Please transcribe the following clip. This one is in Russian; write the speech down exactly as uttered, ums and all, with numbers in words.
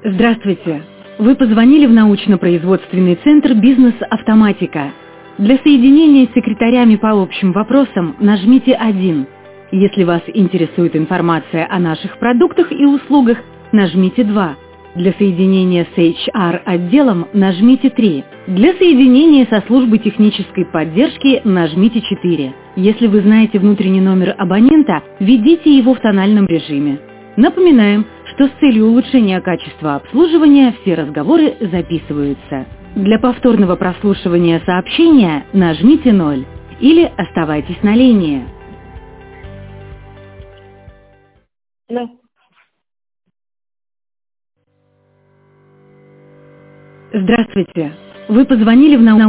Здравствуйте! Вы позвонили в научно-производственный центр «Бизнес-автоматика». Для соединения с секретарями по общим вопросам нажмите один. Если вас интересует информация о наших продуктах и услугах, нажмите два. Для соединения с эйч ар-отделом нажмите три. Для соединения со службой технической поддержки нажмите четыре. Если вы знаете внутренний номер абонента, введите его в тональном режиме. Напоминаем, что с целью улучшения качества обслуживания все разговоры записываются. Для повторного прослушивания сообщения нажмите ноль или оставайтесь на линии. Да. Здравствуйте! Вы позвонили в нау...